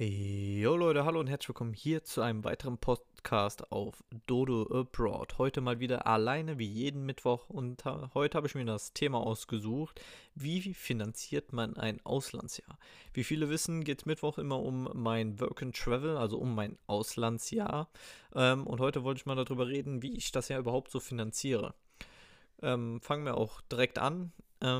Jo Leute, hallo und herzlich willkommen hier zu einem weiteren Podcast auf Dodo Abroad. Heute mal wieder alleine wie jeden Mittwoch und heute habe ich mir das Thema ausgesucht, wie finanziert man ein Auslandsjahr? Wie viele wissen, geht es Mittwoch immer um mein Work and Travel, also um mein Auslandsjahr. Und heute wollte ich mal darüber reden, wie ich das ja überhaupt so finanziere. Fangen wir auch direkt an.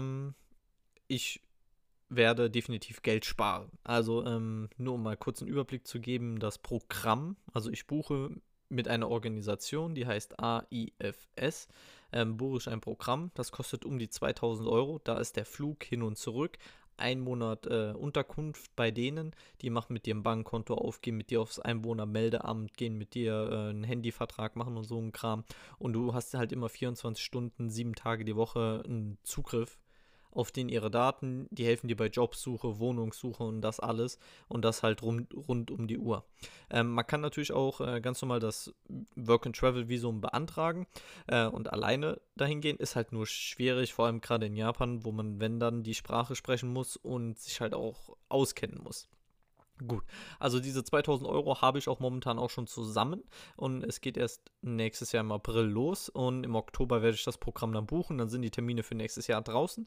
Ich werde definitiv Geld sparen. Also nur um mal kurz einen Überblick zu geben, das Programm, also ich buche mit einer Organisation, die heißt AIFS, buche ich ein Programm, das kostet um die 2000 Euro, da ist der Flug hin und zurück, ein Monat Unterkunft bei denen, die machen mit dir ein Bankkonto auf, gehen mit dir aufs Einwohnermeldeamt, gehen mit dir einen Handyvertrag machen und so ein Kram und du hast halt immer 24 Stunden, 7 Tage die Woche einen Zugriff auf den ihre Daten, die helfen dir bei Jobsuche, Wohnungssuche und das alles und das halt rund um die Uhr. Man kann natürlich auch ganz normal das Work and Travel Visum beantragen und alleine dahin gehen ist halt nur schwierig, vor allem gerade in Japan, wo man, wenn dann, die Sprache sprechen muss und sich halt auch auskennen muss. Gut, also diese 2000 Euro habe ich auch momentan auch schon zusammen und es geht erst nächstes Jahr im April los und im Oktober werde ich das Programm dann buchen, dann sind die Termine für nächstes Jahr draußen.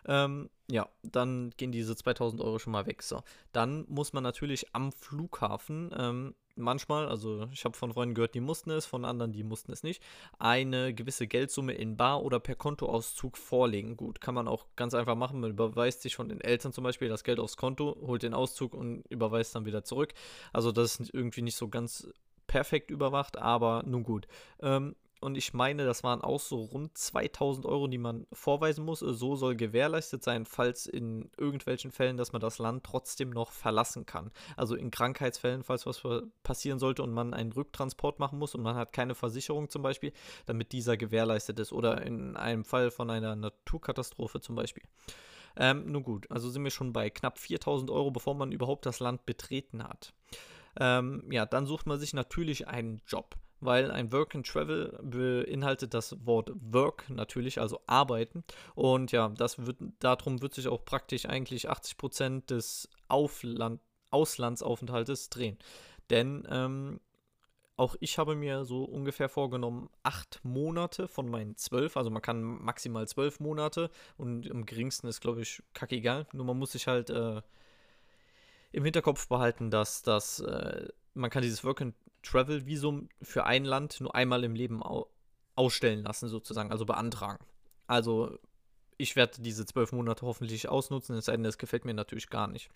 Ja, dann gehen diese 2000 Euro schon mal weg. So, dann muss man natürlich am Flughafen manchmal, also ich habe von Freunden gehört, die mussten es, von anderen, die mussten es nicht, eine gewisse Geldsumme in Bar oder per Kontoauszug vorlegen. Gut, kann man auch ganz einfach machen. Man überweist sich von den Eltern zum Beispiel das Geld aufs Konto, holt den Auszug und überweist dann wieder zurück. Also das ist irgendwie nicht so ganz perfekt überwacht, aber nun gut. Und ich meine, das waren auch so rund 2000 Euro, die man vorweisen muss. So soll gewährleistet sein, falls in irgendwelchen Fällen, dass man das Land trotzdem noch verlassen kann. Also in Krankheitsfällen, falls was passieren sollte und man einen Rücktransport machen muss und man hat keine Versicherung zum Beispiel, damit dieser gewährleistet ist. Oder in einem Fall von einer Naturkatastrophe zum Beispiel. Nun gut, also sind wir schon bei knapp 4000 Euro, bevor man überhaupt das Land betreten hat. Ja, dann sucht man sich natürlich einen Job, weil ein Work and Travel beinhaltet das Wort Work natürlich, also arbeiten. Und ja, darum wird sich auch praktisch eigentlich 80% des Auslandsaufenthaltes drehen. Denn auch ich habe mir so ungefähr vorgenommen, 8 Monate von meinen 12, also man kann maximal 12 Monate und am geringsten ist, glaube ich, kackegal. Nur man muss sich halt im Hinterkopf behalten, dass man kann dieses Work and Travel Visum für ein Land nur einmal im Leben ausstellen lassen, sozusagen, also beantragen. Also ich werde diese 12 Monate hoffentlich ausnutzen, es sei denn, es gefällt mir natürlich gar nicht.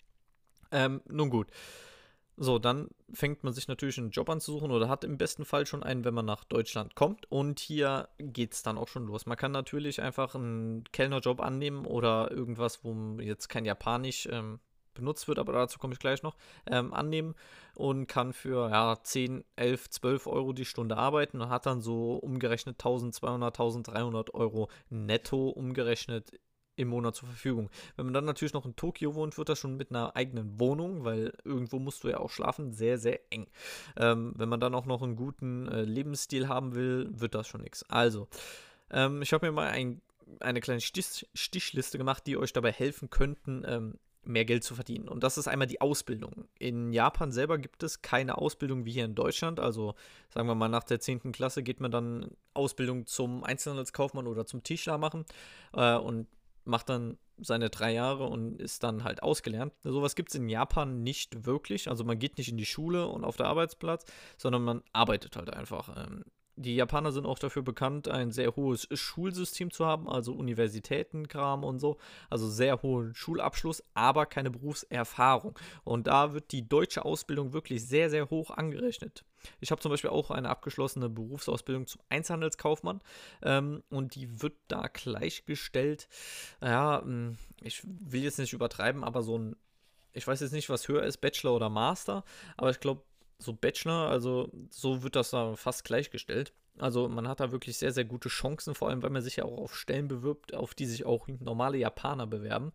Nun gut. So, dann fängt man sich natürlich einen Job an zu suchen oder hat im besten Fall schon einen, wenn man nach Deutschland kommt. Und hier geht es dann auch schon los. Man kann natürlich einfach einen Kellnerjob annehmen oder irgendwas, wo jetzt kein Japanisch benutzt wird, aber dazu komme ich gleich noch, annehmen und kann für ja, 10, 11, 12 Euro die Stunde arbeiten und hat dann so umgerechnet 1200, 1300 Euro netto umgerechnet im Monat zur Verfügung. Wenn man dann natürlich noch in Tokio wohnt, wird das schon mit einer eigenen Wohnung, weil irgendwo musst du ja auch schlafen, sehr, sehr eng. Wenn man dann auch noch einen guten Lebensstil haben will, wird das schon nichts. Also, ich habe mir mal eine kleine Stichliste gemacht, die euch dabei helfen könnten, mehr Geld zu verdienen. Und das ist einmal die Ausbildung. In Japan selber gibt es keine Ausbildung wie hier in Deutschland. Also sagen wir mal, nach der 10. Klasse geht man dann Ausbildung zum Einzelhandelskaufmann oder zum Tischler machen und macht dann seine 3 Jahre und ist dann halt ausgelernt. Sowas gibt es in Japan nicht wirklich. Also man geht nicht in die Schule und auf den Arbeitsplatz, sondern man arbeitet halt einfach. Die Japaner sind auch dafür bekannt, ein sehr hohes Schulsystem zu haben, also Universitätenkram und so. Also sehr hohen Schulabschluss, aber keine Berufserfahrung. Und da wird die deutsche Ausbildung wirklich sehr, sehr hoch angerechnet. Ich habe zum Beispiel auch eine abgeschlossene Berufsausbildung zum Einzelhandelskaufmann und die wird da gleichgestellt. Ja, ich will jetzt nicht übertreiben, aber so ein, ich weiß jetzt nicht, was höher ist, Bachelor oder Master, aber ich glaube, so Bachelor, also so wird das da fast gleichgestellt. Also man hat da wirklich sehr, sehr gute Chancen, vor allem weil man sich ja auch auf Stellen bewirbt, auf die sich auch normale Japaner bewerben.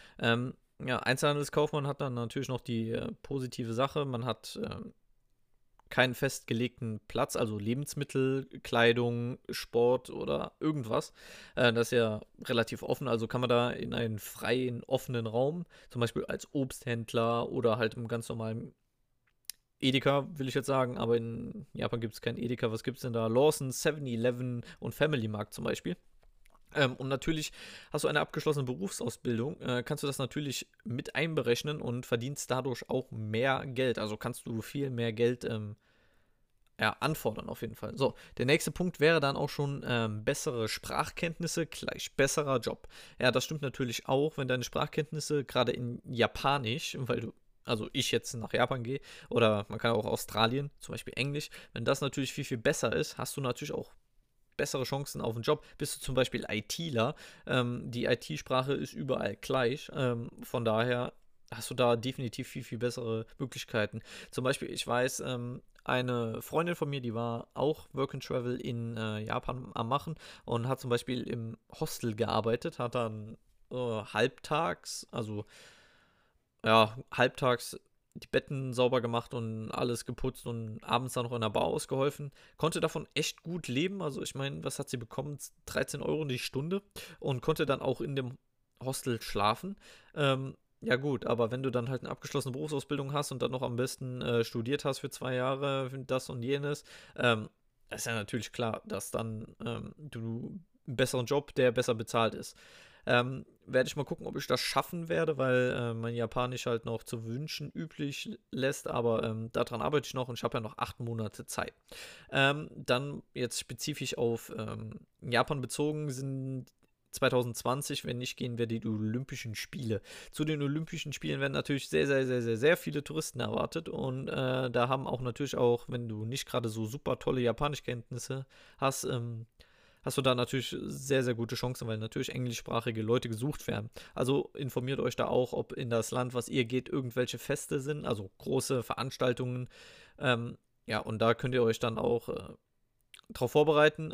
Ja, Einzelhandelskaufmann hat dann natürlich noch die positive Sache, man hat keinen festgelegten Platz, also Lebensmittel, Kleidung, Sport oder irgendwas. Das ist ja relativ offen, also kann man da in einen freien, offenen Raum, zum Beispiel als Obsthändler oder halt im ganz normalen Edeka, will ich jetzt sagen, aber in Japan gibt es kein Edeka. Was gibt es denn da? Lawson, 7-Eleven und Family Mart zum Beispiel. Und natürlich hast du eine abgeschlossene Berufsausbildung, kannst du das natürlich mit einberechnen und verdienst dadurch auch mehr Geld. Also kannst du viel mehr Geld ja, anfordern auf jeden Fall. So, der nächste Punkt wäre dann auch schon bessere Sprachkenntnisse gleich besserer Job. Ja, das stimmt natürlich auch, wenn deine Sprachkenntnisse gerade in Japanisch, weil du, also ich jetzt nach Japan gehe, oder man kann auch Australien, zum Beispiel Englisch, wenn das natürlich viel, viel besser ist, hast du natürlich auch bessere Chancen auf einen Job. Bist du zum Beispiel ITler, die IT-Sprache ist überall gleich, von daher hast du da definitiv viel, viel bessere Möglichkeiten. Zum Beispiel, ich weiß, eine Freundin von mir, die war auch Work and Travel in Japan am Machen und hat zum Beispiel im Hostel gearbeitet, hat dann halbtags, also ja, halbtags die Betten sauber gemacht und alles geputzt und abends dann noch in der Bar ausgeholfen. Konnte davon echt gut leben. Also ich meine, was hat sie bekommen? 13 Euro die Stunde und konnte dann auch in dem Hostel schlafen. Ja gut, aber wenn du dann halt eine abgeschlossene Berufsausbildung hast und dann noch am besten studiert hast für 2 Jahre, das und jenes, ist ja natürlich klar, dass dann du einen besseren Job, der besser bezahlt ist. Werde ich mal gucken, ob ich das schaffen werde, weil mein Japanisch halt noch zu wünschen üblich lässt, aber daran arbeite ich noch und ich habe ja noch 8 Monate Zeit. Dann jetzt spezifisch auf Japan bezogen sind 2020, wenn nicht, gehen wir die Olympischen Spiele. Zu den Olympischen Spielen werden natürlich sehr, sehr, sehr, sehr, sehr viele Touristen erwartet und da haben auch natürlich auch, wenn du nicht gerade so super tolle Japanischkenntnisse hast, hast du da natürlich sehr, sehr gute Chancen, weil natürlich englischsprachige Leute gesucht werden. Also informiert euch da auch, ob in das Land, was ihr geht, irgendwelche Feste sind, also große Veranstaltungen. Ja, und da könnt ihr euch dann auch drauf vorbereiten.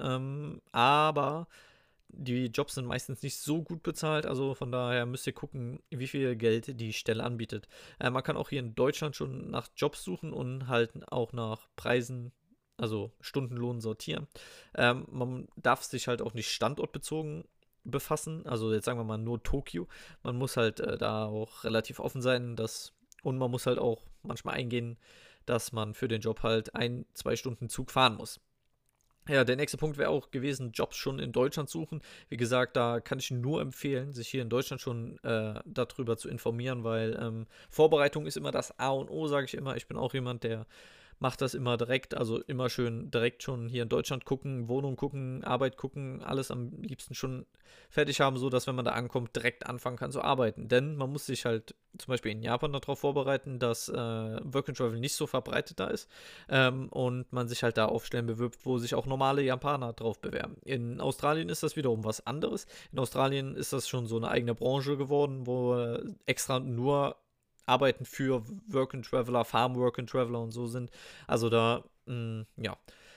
Aber die Jobs sind meistens nicht so gut bezahlt, also von daher müsst ihr gucken, wie viel Geld die Stelle anbietet. Man kann auch hier in Deutschland schon nach Jobs suchen und halt auch nach Preisen, also Stundenlohn sortieren. Man darf sich halt auch nicht standortbezogen befassen, also jetzt sagen wir mal nur Tokio. Man muss halt da auch relativ offen sein, und man muss halt auch manchmal eingehen, dass man für den Job halt 1, 2 Stunden Zug fahren muss. Ja, der nächste Punkt wäre auch gewesen, Jobs schon in Deutschland suchen. Wie gesagt, da kann ich nur empfehlen, sich hier in Deutschland schon darüber zu informieren, weil Vorbereitung ist immer das A und O, sage ich immer. Ich bin auch jemand, der macht das immer direkt, also immer schön direkt schon hier in Deutschland gucken, Wohnung gucken, Arbeit gucken, alles am liebsten schon fertig haben, so dass wenn man da ankommt, direkt anfangen kann zu arbeiten. Denn man muss sich halt zum Beispiel in Japan darauf vorbereiten, dass Work and Travel nicht so verbreitet da ist und man sich halt da auf Stellen bewirbt, wo sich auch normale Japaner drauf bewerben. In Australien ist das wiederum was anderes. In Australien ist das schon so eine eigene Branche geworden, wo extra nur Arbeiten für Work and Traveler, Farm Work and Traveler und so sind. Also da, ja.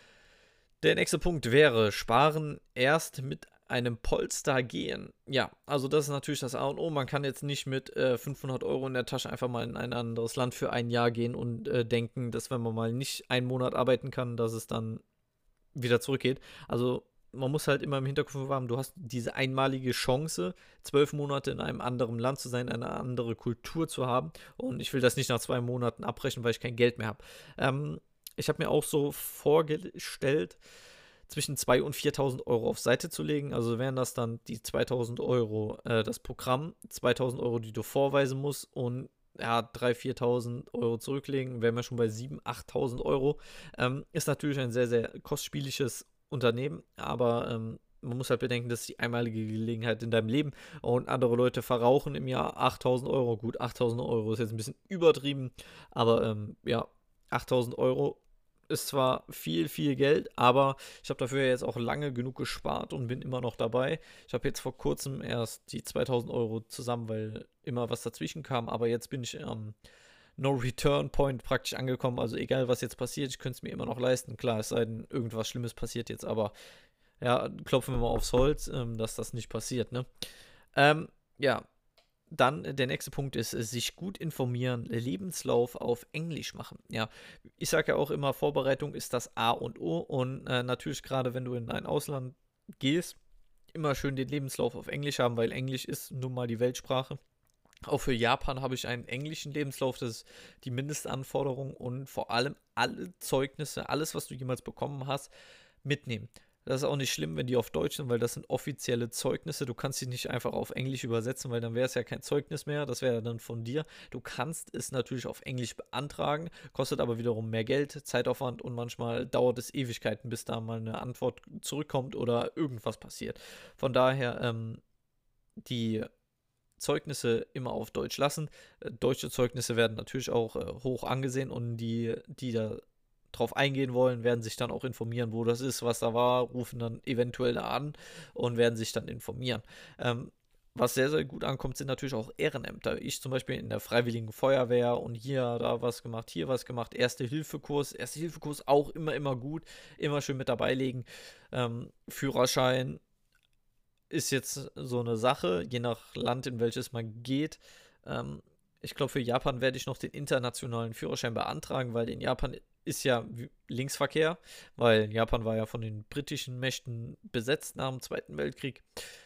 Der nächste Punkt wäre, sparen erst mit einem Polster gehen. Ja, also das ist natürlich das A und O. Man kann jetzt nicht mit 500 Euro in der Tasche einfach mal in ein anderes Land für ein Jahr gehen und denken, dass wenn man mal nicht einen Monat arbeiten kann, dass es dann wieder zurückgeht. Also man muss halt immer im Hinterkopf haben, du hast diese einmalige Chance, 12 Monate in einem anderen Land zu sein, eine andere Kultur zu haben. Und ich will das nicht nach 2 Monaten abbrechen, weil ich kein Geld mehr habe. Ich habe mir auch so vorgestellt, zwischen 2.000 und 4.000 Euro auf Seite zu legen. Also wären das dann die 2.000 Euro das Programm, 2.000 Euro, die du vorweisen musst und ja, 3.000, 4.000 Euro zurücklegen, wären wir schon bei 7.000, 8.000 Euro. Ist natürlich ein sehr, sehr kostspieliges Unternehmen, aber man muss halt bedenken, das ist die einmalige Gelegenheit in deinem Leben und andere Leute verrauchen im Jahr 8.000 Euro. Gut, 8.000 Euro ist jetzt ein bisschen übertrieben, aber ja, 8.000 Euro ist zwar viel, viel Geld, aber ich habe dafür jetzt auch lange genug gespart und bin immer noch dabei. Ich habe jetzt vor kurzem erst die 2.000 Euro zusammen, weil immer was dazwischen kam, aber jetzt bin ich am No-Return-Point praktisch angekommen. Also egal, was jetzt passiert, ich könnte es mir immer noch leisten. Klar, es sei denn, irgendwas Schlimmes passiert jetzt, aber ja, klopfen wir mal aufs Holz, dass das nicht passiert, ne? Ja, dann der nächste Punkt ist, sich gut informieren, Lebenslauf auf Englisch machen. Ja, ich sage ja auch immer, Vorbereitung ist das A und O und natürlich gerade, wenn du in ein Ausland gehst, immer schön den Lebenslauf auf Englisch haben, weil Englisch ist nun mal die Weltsprache. Auch für Japan habe ich einen englischen Lebenslauf, das ist die Mindestanforderung und vor allem alle Zeugnisse, alles, was du jemals bekommen hast, mitnehmen. Das ist auch nicht schlimm, wenn die auf Deutsch sind, weil das sind offizielle Zeugnisse. Du kannst sie nicht einfach auf Englisch übersetzen, weil dann wäre es ja kein Zeugnis mehr. Das wäre ja dann von dir. Du kannst es natürlich auf Englisch beantragen, kostet aber wiederum mehr Geld, Zeitaufwand und manchmal dauert es Ewigkeiten, bis da mal eine Antwort zurückkommt oder irgendwas passiert. Von daher, die Zeugnisse immer auf Deutsch lassen. Deutsche Zeugnisse werden natürlich auch hoch angesehen und die da drauf eingehen wollen, werden sich dann auch informieren, wo das ist, was da war, rufen dann eventuell da an und werden sich dann informieren. Was sehr, sehr gut ankommt, sind natürlich auch Ehrenämter. Ich zum Beispiel in der Freiwilligen Feuerwehr und hier da was gemacht, hier was gemacht. Erste-Hilfe-Kurs auch immer gut, immer schön mit dabei legen. Führerschein ist jetzt so eine Sache, je nach Land, in welches man geht. Ich glaube, für Japan werde ich noch den internationalen Führerschein beantragen, weil in Japan ist ja Linksverkehr, weil Japan war ja von den britischen Mächten besetzt nach dem Zweiten Weltkrieg.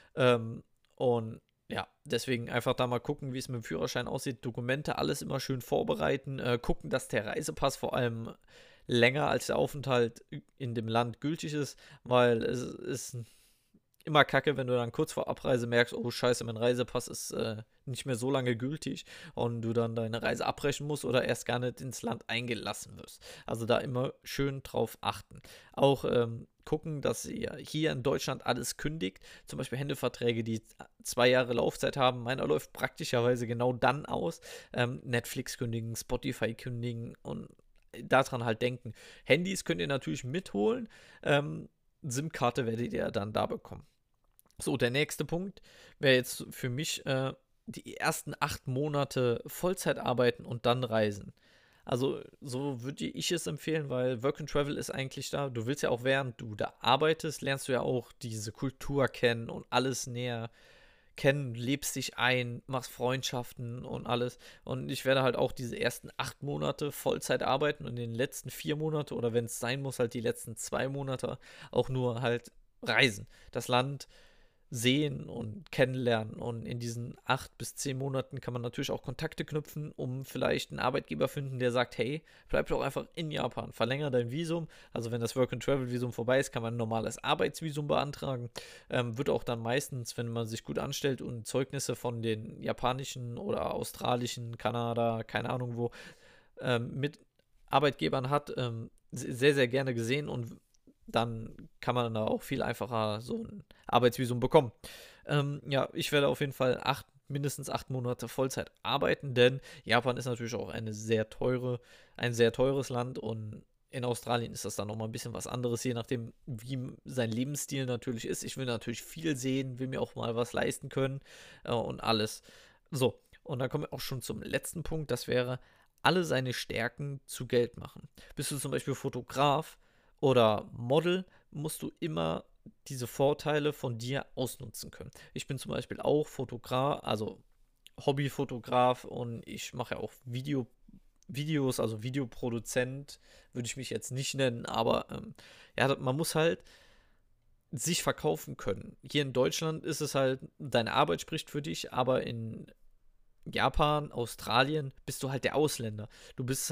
Und ja, deswegen einfach da mal gucken, wie es mit dem Führerschein aussieht. Dokumente, alles immer schön vorbereiten. Gucken, dass der Reisepass vor allem länger als der Aufenthalt in dem Land gültig ist, weil es ist immer kacke, wenn du dann kurz vor Abreise merkst, oh scheiße, mein Reisepass ist nicht mehr so lange gültig und du dann deine Reise abbrechen musst oder erst gar nicht ins Land eingelassen wirst. Also da immer schön drauf achten. Auch gucken, dass ihr hier in Deutschland alles kündigt. Zum Beispiel Handyverträge, die 2 Jahre Laufzeit haben. Meiner läuft praktischerweise genau dann aus. Netflix kündigen, Spotify kündigen und daran halt denken. Handys könnt ihr natürlich mitholen. SIM-Karte werdet ihr dann da bekommen. So, der nächste Punkt wäre jetzt für mich die ersten 8 Monate Vollzeit arbeiten und dann reisen. Also so würde ich es empfehlen, weil Work and Travel ist eigentlich da. Du willst ja auch, während du da arbeitest, lernst du ja auch diese Kultur kennen und alles näher kennen, lebst dich ein, machst Freundschaften und alles. Und ich werde halt auch diese ersten 8 Monate Vollzeit arbeiten und in den letzten 4 Monate oder wenn es sein muss, halt die letzten 2 Monate auch nur halt reisen. Das Land sehen und kennenlernen. Und in diesen 8 bis 10 Monaten kann man natürlich auch Kontakte knüpfen, um vielleicht einen Arbeitgeber finden, der sagt, hey, bleib doch einfach in Japan, verlängere dein Visum. Also wenn das Work-and-Travel-Visum vorbei ist, kann man ein normales Arbeitsvisum beantragen. Wird auch dann meistens, wenn man sich gut anstellt und Zeugnisse von den japanischen oder australischen, Kanada, keine Ahnung wo, mit Arbeitgebern hat, sehr, sehr gerne gesehen und dann kann man da auch viel einfacher so ein Arbeitsvisum bekommen. Ja, ich werde auf jeden Fall mindestens 8 Monate Vollzeit arbeiten, denn Japan ist natürlich auch ein sehr teures Land und in Australien ist das dann nochmal ein bisschen was anderes, je nachdem, wie sein Lebensstil natürlich ist. Ich will natürlich viel sehen, will mir auch mal was leisten können und alles. So, und dann kommen wir auch schon zum letzten Punkt, das wäre, alle seine Stärken zu Geld machen. Bist du zum Beispiel Fotograf oder Model, musst du immer diese Vorteile von dir ausnutzen können. Ich bin zum Beispiel auch Fotograf, also Hobbyfotograf und ich mache ja auch Videos, also Videoproduzent würde ich mich jetzt nicht nennen, aber ja, man muss halt sich verkaufen können. Hier in Deutschland ist es halt, deine Arbeit spricht für dich, aber in Japan, Australien bist du halt der Ausländer. Du bist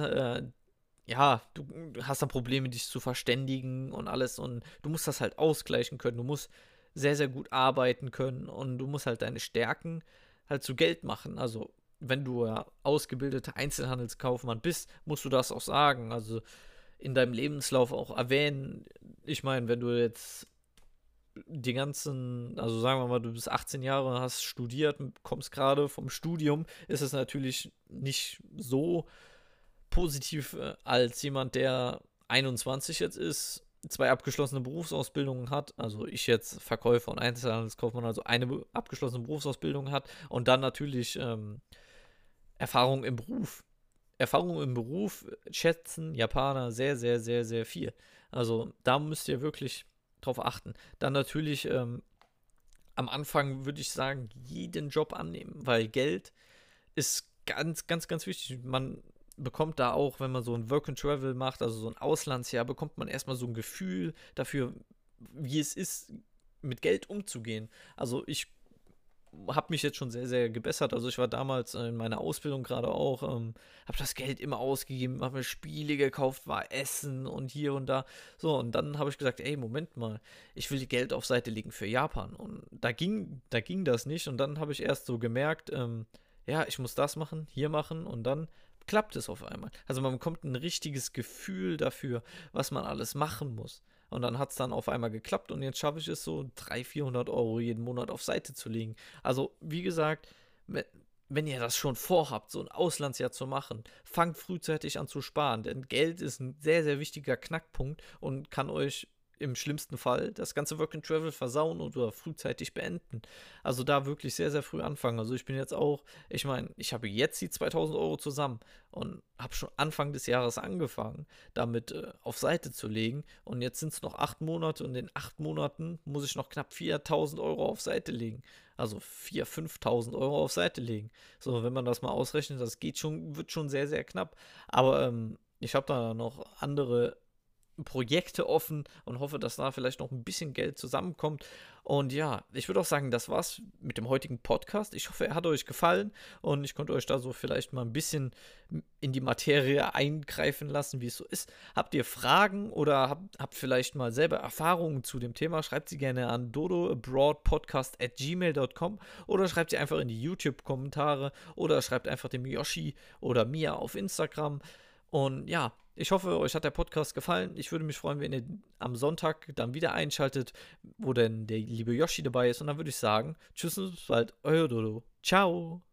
ja, du hast dann Probleme, dich zu verständigen und alles und du musst das halt ausgleichen können. Du musst sehr, sehr gut arbeiten können und du musst halt deine Stärken halt zu Geld machen. Also, wenn du ja ausgebildeter Einzelhandelskaufmann bist, musst du das auch sagen. Also, in deinem Lebenslauf auch erwähnen. Ich meine, wenn du jetzt die ganzen, also sagen wir mal, du bist 18 Jahre, hast studiert, kommst gerade vom Studium, ist es natürlich nicht so positiv als jemand, der 21 jetzt ist, 2 abgeschlossene Berufsausbildungen hat, also ich jetzt Verkäufer und Einzelhandelskaufmann, also eine abgeschlossene Berufsausbildung hat und dann natürlich Erfahrung im Beruf. Erfahrung im Beruf schätzen Japaner sehr, sehr, sehr, sehr viel. Also da müsst ihr wirklich drauf achten. Dann natürlich am Anfang würde ich sagen, jeden Job annehmen, weil Geld ist ganz, ganz, ganz wichtig. Man bekommt da auch, wenn man so ein Work and Travel macht, also so ein Auslandsjahr, bekommt man erstmal so ein Gefühl dafür, wie es ist, mit Geld umzugehen. Also ich habe mich jetzt schon sehr, sehr gebessert. Also ich war damals in meiner Ausbildung gerade auch, habe das Geld immer ausgegeben, habe mir Spiele gekauft, war Essen und hier und da. So, und dann habe ich gesagt, ey, Moment mal, ich will Geld auf Seite legen für Japan. Und da ging das nicht. Und dann habe ich erst so gemerkt, ja, ich muss das machen, hier machen und dann klappt es auf einmal. Also man bekommt ein richtiges Gefühl dafür, was man alles machen muss. Und dann hat es dann auf einmal geklappt und jetzt schaffe ich es so 300, 400 Euro jeden Monat auf Seite zu legen. Also wie gesagt, wenn ihr das schon vorhabt, so ein Auslandsjahr zu machen, fangt frühzeitig an zu sparen, denn Geld ist ein sehr, sehr wichtiger Knackpunkt und kann euch im schlimmsten Fall das ganze Work and Travel versauen oder frühzeitig beenden. Also da wirklich sehr, sehr früh anfangen. Also ich bin jetzt auch, ich meine, ich habe jetzt die 2000 Euro zusammen und habe schon Anfang des Jahres angefangen, damit auf Seite zu legen. Und jetzt sind es noch 8 Monate und in 8 Monaten muss ich noch knapp 4000 Euro auf Seite legen. Also 4.000, 5.000 Euro auf Seite legen. So, wenn man das mal ausrechnet, das geht schon, wird schon sehr, sehr knapp. Aber ich habe da noch andere Projekte offen und hoffe, dass da vielleicht noch ein bisschen Geld zusammenkommt. Und ja, ich würde auch sagen, das war's mit dem heutigen Podcast. Ich hoffe, er hat euch gefallen und ich konnte euch da so vielleicht mal ein bisschen in die Materie eingreifen lassen, wie es so ist. Habt ihr Fragen oder habt vielleicht mal selber Erfahrungen zu dem Thema? Schreibt sie gerne an dodoabroadpodcast@gmail.com oder schreibt sie einfach in die YouTube-Kommentare oder schreibt einfach dem Yoshi oder mir auf Instagram. Und ja, ich hoffe, euch hat der Podcast gefallen. Ich würde mich freuen, wenn ihr am Sonntag dann wieder einschaltet, wo denn der liebe Yoshi dabei ist. Und dann würde ich sagen, tschüss und bis bald, euer Dodo. Ciao.